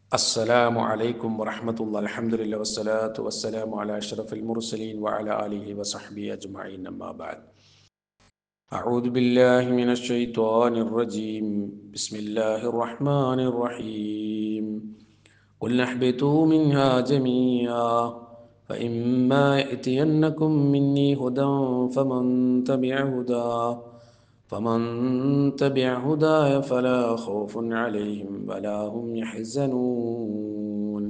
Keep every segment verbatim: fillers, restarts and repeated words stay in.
السلام عليكم ورحمة الله. الحمد لله والصلاة والسلام على أشرف المرسلين وعلى آله وصحبه أجمعين. أما بعد، أعوذ بالله من الشيطان الرجيم. بسم الله الرحمن الرحيم. قل اهبطوا منها جميعا فإما يأتينكم مني هدى فمن تبع هداه فمن تبع هداي فلا خوف عليهم ولا هم يحزنون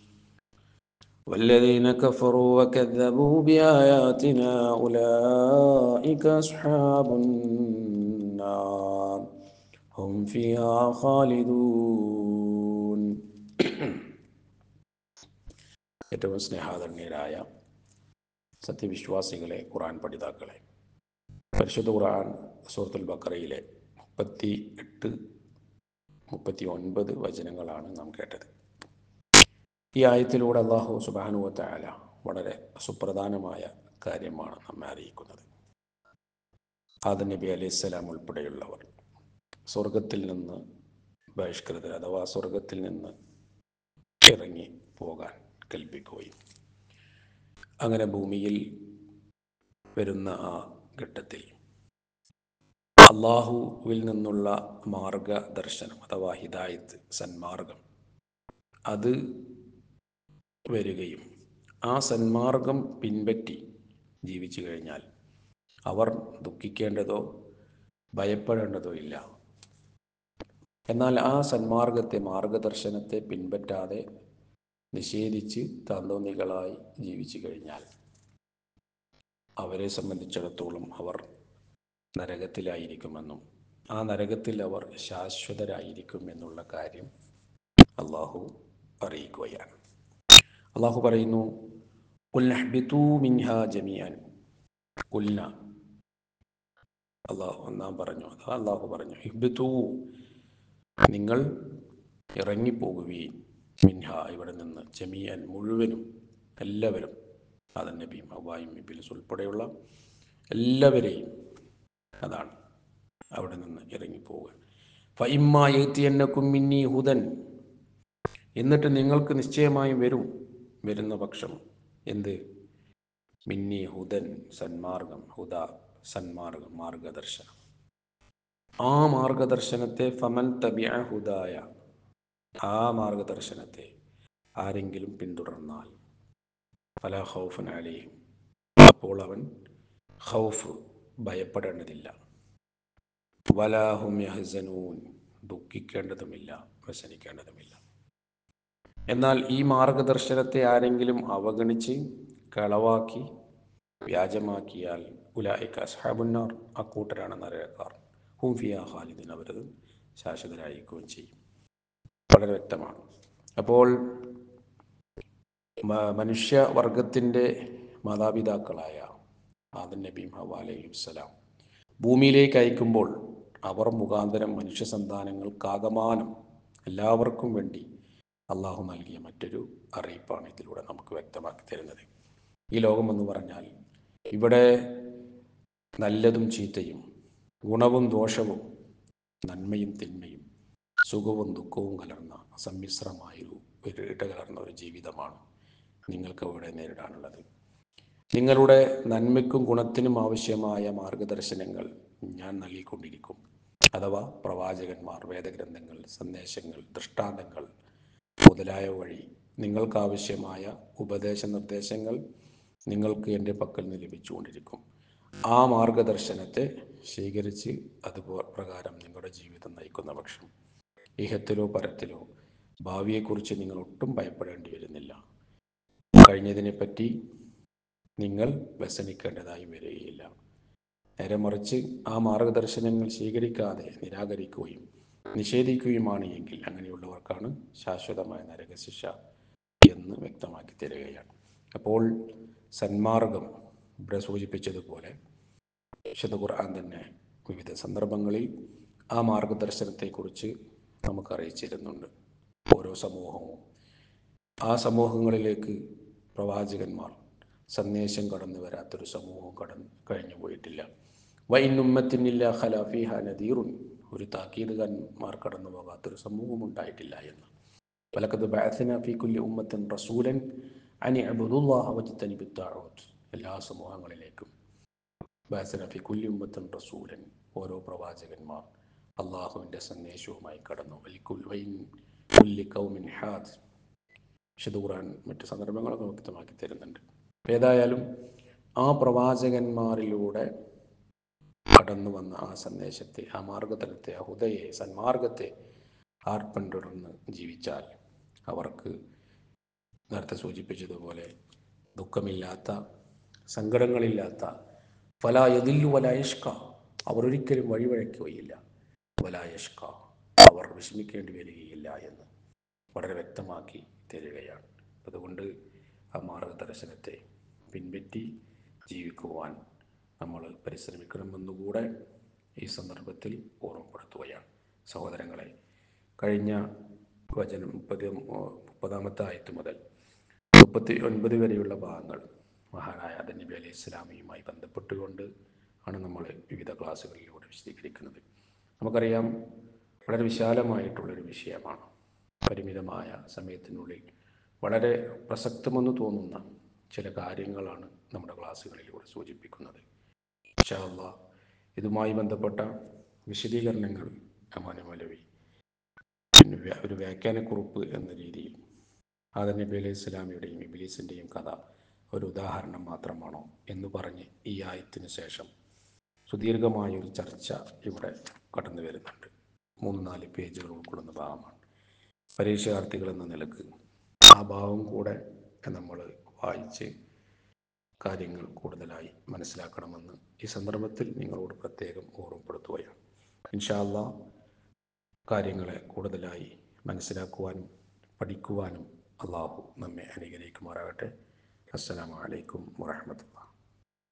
والذين كفروا وكذبوا بآياتنا أولئك أصحاب النار هم فيها خالدون. ഏറ്റവും സ്നേഹാദരണീയരായ സത്യവിശ്വാസികളെ, ഖുർആൻ പഠിതാക്കളെ, പരിശുദ്ധ ഖുർആൻ സൂറത്തുൽ ബഖറയിലെ മുപ്പത്തി എട്ട് മുപ്പത്തി ഒൻപത് വചനങ്ങളാണ് നാം കേട്ടത്. ഈ ആയത്തിലൂടെ അല്ലാഹു സുബ്ഹാനഹു വ തആല വളരെ സുപ്രധാനമായ കാര്യമാണ് നമ്മെ അറിയിക്കുന്നത്. ആദം നബി അലൈഹിസ്സലാം ഉൾപ്പെടെയുള്ളവർ സ്വർഗത്തിൽ നിന്ന് ബഹിഷ്കൃതർ അഥവാ സ്വർഗത്തിൽ നിന്ന് ഇറങ്ങി പോകാൻ കൽപ്പിക്കുകയും അങ്ങനെ ഭൂമിയിൽ വരുന്ന ആ ഘട്ടത്തിൽ അള്ളാഹുവിൽ നിന്നുള്ള മാർഗദർശനം അഥവാ ഹിദായത്ത്, സന്മാർഗം, അത് വരികയും ആ സന്മാർഗം പിൻപറ്റി ജീവിച്ചു കഴിഞ്ഞാൽ അവർ ദുഃഖിക്കേണ്ടതോ ഭയപ്പെടേണ്ടതോ ഇല്ല. എന്നാൽ ആ സന്മാർഗത്തെ, മാർഗദർശനത്തെ പിൻപറ്റാതെ നിഷേധിച്ച് താന്തോന്നികളായി ജീവിച്ചു കഴിഞ്ഞാൽ അവരെ സംബന്ധിച്ചിടത്തോളം അവർ നരകത്തിലായിരിക്കുമെന്നും ആ നരകത്തിൽ അവർ ശാശ്വതരായിരിക്കും എന്നുള്ള കാര്യം അള്ളാഹു അറിയിക്കുകയാണ്. അള്ളാഹു പറയുന്നു, ഖുൽ ഇഹ്ബിതൂ മിൻഹാ ജമീഅൻ. ഖുൽന, അള്ളാഹു നാം പറഞ്ഞു, അതാ അള്ളാഹു പറഞ്ഞു, ഇഹ്ബിതൂ, നിങ്ങൾ ഇറങ്ങിപ്പോകുകയും, മിൻഹ, ഇവിടെ നിന്ന്, ജമീഅൻ, മുഴുവനും, എല്ലാവരും, ആദം നബിയും ഹവ്വായും ഇബ്ലീസ് ഉൾപ്പെടെയുള്ള എല്ലാവരെയും, അതാണ് അവിടെ നിന്ന് ഇറങ്ങിപ്പോവുക. ഫഇമ്മാ യഅ്തിയന്നകും മിന്നീ ഹുദൻ, എന്നിട്ട് നിങ്ങൾക്ക് നിശ്ചയമായും വരും, വരുന്ന പക്ഷം എന്ത്? മിന്നി ഹുദൻ, സന്മാർഗം, ഹുദ, സന്മാർഗം, മാർഗദർശനം. ആ മാർഗദർശനത്തെ, ഫമൻ തബിഅ ഹുദായ, ആ മാർഗദർശനത്തെ ആരെങ്കിലും പിന്തുടർന്നാൽ, ഫലാ ഖൗഫുൻ അലൈഹിം, അപ്പോൾ അവൻ ഖൗഫ്, ഭയപ്പെടേണ്ടതില്ല, വലാ ഹും യഹ്സനൂൻ, ദുഃഖിക്കേണ്ടതുമില്ല, വ്യസനിക്കേണ്ടതുമില്ല. എന്നാൽ ഈ മാർഗദർശനത്തെ ആരെങ്കിലും അവഗണിച്ച് കളവാക്കി വ്യാജമാക്കിയാൽ, ഉലൈക അസ്ഹാബുന്നാർ, അക്കൂട്ടരാണ് നരകക്കാർ, ഹും ഫിഹാ ഖാലിദൂൻ, അവരത് ശാശ്വതരായിരിക്കുകയും ചെയ്യും. വളരെ വ്യക്തമാണ്. അപ്പോൾ മനുഷ്യവർഗത്തിൻ്റെ മാതാപിതാക്കളായ ആദം നബിയും ഹവ്വ അലൈഹിസ്സലാം ഭൂമിയിലേക്ക് അയക്കുമ്പോൾ അവർ മുഖാന്തരം മനുഷ്യ സന്താനങ്ങൾക്കാകമാനം എല്ലാവർക്കും വേണ്ടി അള്ളാഹു നൽകിയ മറ്റൊരു അറിയിപ്പാണ് ഇതിലൂടെ നമുക്ക് വ്യക്തമാക്കി തരുന്നത്. ഈ ലോകം എന്ന് പറഞ്ഞാൽ ഇവിടെ നല്ലതും ചീത്തയും, ഗുണവും ദോഷവും, നന്മയും തിന്മയും, സുഖവും ദുഃഖവും കലർന്ന സമ്മിശ്രമായൊരു ഒരു ഇടകലർന്ന ഒരു ജീവിതമാണ് നിങ്ങൾക്ക് അവിടെ നേരിടാനുള്ളത്. നിങ്ങളുടെ നന്മയ്ക്കും ഗുണത്തിനും ആവശ്യമായ മാർഗദർശനങ്ങൾ ഞാൻ നൽകിക്കൊണ്ടിരിക്കും. അഥവാ പ്രവാചകന്മാർ, വേദഗ്രന്ഥങ്ങൾ, സന്ദേശങ്ങൾ, ദൃഷ്ടാന്തങ്ങൾ മുതലായ വഴി നിങ്ങൾക്കാവശ്യമായ ഉപദേശ നിർദ്ദേശങ്ങൾ നിങ്ങൾക്ക് എൻ്റെ പക്കൽ നിന്ന് ലഭിച്ചുകൊണ്ടിരിക്കും. ആ മാർഗദർശനത്തെ സ്വീകരിച്ച് അത് പ്രകാരം നിങ്ങളുടെ ജീവിതം നയിക്കുന്ന പക്ഷം ഇഹത്തിലോ പരത്തിലോ ഭാവിയെക്കുറിച്ച് നിങ്ങൾ ഒട്ടും ഭയപ്പെടേണ്ടി വരുന്നില്ല. കഴിഞ്ഞതിനെപ്പറ്റി നിങ്ങൾ വ്യസനിക്കേണ്ടതായി വരികയില്ല. നേരെ മറിച്ച് ആ മാർഗദർശനങ്ങൾ സ്വീകരിക്കാതെ നിരാകരിക്കുകയും നിഷേധിക്കുകയുമാണ് എങ്കിൽ അങ്ങനെയുള്ളവർക്കാണ് ശാശ്വതമായ നരകശിക്ഷ എന്ന് വ്യക്തമാക്കി തരികയാണ്. അപ്പോൾ സന്മാർഗം ഇവിടെ സൂചിപ്പിച്ചതുപോലെ വിശുദ്ധ ഖുർആൻ തന്നെ വിവിധ സന്ദർഭങ്ങളിൽ ആ മാർഗദർശനത്തെക്കുറിച്ച് നമുക്ക് അറിയിച്ചിരുന്നുണ്ട്. ഓരോ സമൂഹവും ആ സമൂഹങ്ങളിലേക്ക് പ്രവാചകന്മാർ, സന്ദേശം കടന്നു വരാത്തൊരു സമൂഹം കടന്നു കഴിഞ്ഞു പോയിട്ടില്ല. വഇൻ ഉമ്മത്തിൻ ഇല്ലാ ഖലാ ഫീഹാ നദീറുൻ, ഒരു താക്കീതുകാരന്മാർ കടന്നു പോകാത്തൊരു സമൂഹം ഉണ്ടായിട്ടില്ല എന്ന്. വലഖദ് ബഅത്നാ ഫീ കുല്ലി ഉമ്മത്തിൻ റസൂലൻ അൻ ഇഅ്ബുദുല്ലാഹ വജ്തനിബുത് താഊത്ത്. എല്ലാ സമൂഹങ്ങളിലേക്കും ബഅത്നാ ഫീ കുല്ലി ഉമ്മത്തിൻ റസൂലൻ, ഓരോ പ്രവാചകന്മാർ അള്ളാഹുവിൻ്റെ സന്ദേശവുമായി കടന്നു. വലിൻ കുല്ലി ഖൗമിൻ ഹാദ്. വിശുദ്ധ ഖുർആൻ മറ്റ് സന്ദർഭങ്ങളൊക്കെ വ്യക്തമാക്കി തരുന്നുണ്ട്. ഏതായാലും ആ പ്രവാചകന്മാരിലൂടെ കടന്നു വന്ന ആ സന്ദേശത്തെ, ആ മാർഗതലത്തെ, ആ ഹുദയെ, സന്മാർഗത്തെ ആർ പിന്തുടർന്ന് ജീവിച്ചാൽ അവർക്ക് നേരത്തെ സൂചിപ്പിച്ചതുപോലെ ദുഃഖമില്ലാത്ത, സങ്കടങ്ങളില്ലാത്ത, ഫലാ യദില്ലു വലാ യഷ്ക, അവർ ഒരിക്കലും വഴിവഴക്കുകയില്ല, വലാ യഷ്ക, അവർ വിഷമിക്കേണ്ടി വരികയില്ല എന്ന് വളരെ വ്യക്തമാക്കി തരികയാണ്. അതുകൊണ്ട് ആ മാർഗദർശനത്തെ പിൻപറ്റി ജീവിക്കുവാൻ നമ്മൾ പരിശ്രമിക്കണമെന്നുകൂടെ ഈ സന്ദർഭത്തിൽ ഓർമ്മപ്പെടുത്തുകയാണ്. സഹോദരങ്ങളെ, കഴിഞ്ഞ വചനം മുപ്പത് മുപ്പതാമത്തെ ആയത്ത് മുതൽ മുപ്പത്തി ഒൻപത് വരെയുള്ള ഭാഗങ്ങൾ മഹാനായ ആദം നബി അലൈഹി ഇസ്ലാമിയുമായി ബന്ധപ്പെട്ടുകൊണ്ട് ആണ് നമ്മൾ വിവിധ ക്ലാസ്സുകളിലൂടെ വിശദീകരിക്കുന്നത്. നമുക്കറിയാം, വളരെ വിശാലമായിട്ടുള്ളൊരു വിഷയമാണ്. പരിമിതമായ സമയത്തിനുള്ളിൽ വളരെ പ്രസക്തമെന്ന് തോന്നുന്ന ചില കാര്യങ്ങളാണ് നമ്മുടെ ക്ലാസ്സുകളിലൂടെ സൂചിപ്പിക്കുന്നത്. ഇൻഷാ അല്ലാഹ് ഇതുമായി ബന്ധപ്പെട്ട വിശദീകരണങ്ങൾ അമാനി മൗലവി ഒരു വ്യാഖ്യാനക്കുറിപ്പ് എന്ന രീതിയിൽ ആദം നബി അലൈഹി ഇസ്ലാമിയുടെയും ഇബ്ലീസിൻ്റെയും കഥ ഒരു ഉദാഹരണം മാത്രമാണോ എന്ന് പറഞ്ഞ് ഈ ആയത്തിന് ശേഷം സുദീർഘമായൊരു ചർച്ച ഇവിടെ കടന്നു വരുന്നുണ്ട്. മൂന്ന് നാല് പേജുകൾ ഉൾക്കൊള്ളുന്ന ഭാഗമാണ്. പരീക്ഷാർത്ഥികൾ എന്ന നിലക്ക് ആ ഭാവം കൂടെ നമ്മൾ വായിച്ച് കാര്യങ്ങൾ കൂടുതലായി മനസ്സിലാക്കണമെന്ന് ഈ സന്ദർഭത്തിൽ നിങ്ങളോട് പ്രത്യേകം ഓർമ്മപ്പെടുത്തുകയാണ്. ഇൻഷാ അല്ലാഹ് കാര്യങ്ങളെ കൂടുതലായി മനസ്സിലാക്കുവാനും പഠിക്കുവാനും അള്ളാഹു നമ്മെ അനുഗ്രഹിക്കുമാറാകട്ടെ. അസ്സലാമു അലൈക്കും വറഹ്മത്തുള്ളാഹി.